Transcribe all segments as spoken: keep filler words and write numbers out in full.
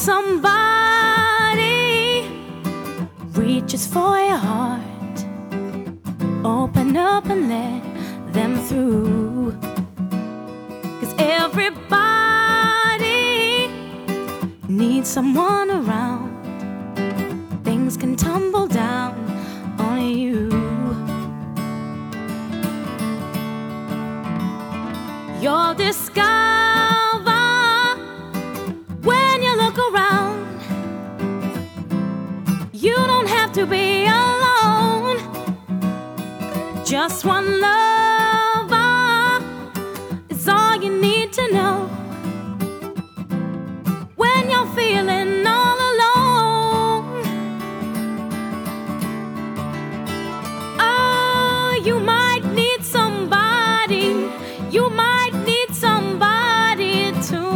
somebody reaches for your heart, open up and let them through. 'Cause everybody needs someone around. Things can tumble down on you. You'll discover when you look around, you don't have to be alone. Just one lover is all you need to know. When you're feeling all alone, oh, you might need somebody. You might need somebody too.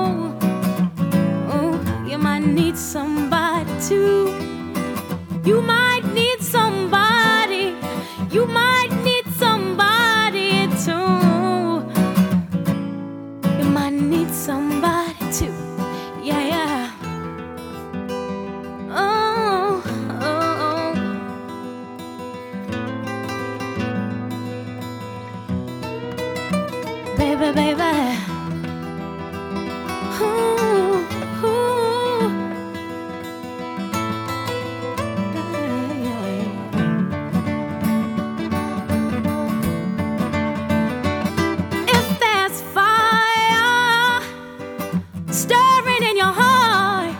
Oh, you might need somebody too. You might need somebody. You might need somebody too. You might need somebody too. Yeah, yeah. Oh, oh, oh. Baby, baby. Ooh, ooh. Yeah, yeah. If there's fire stirring in your heart,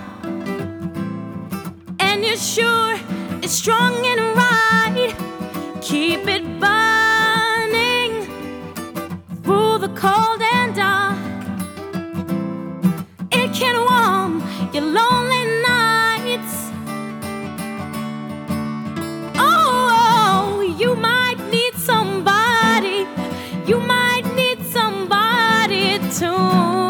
and you're sure it's strong and right, keep it burning through the cold and dark. It can warm your lonely nights. Oh, you might need somebody. You might need somebody too.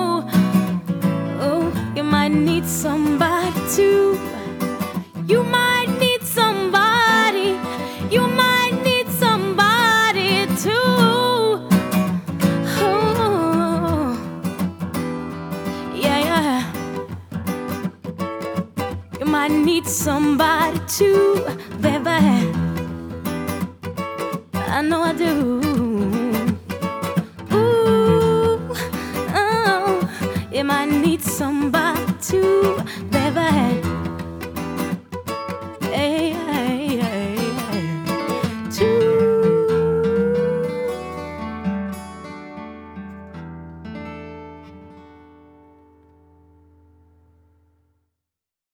Oh, you might need somebody too. You might need somebody. You might need somebody too. Oh, yeah, yeah. You might need somebody too, baby. I know I do. Ooh, oh, you might need somebody.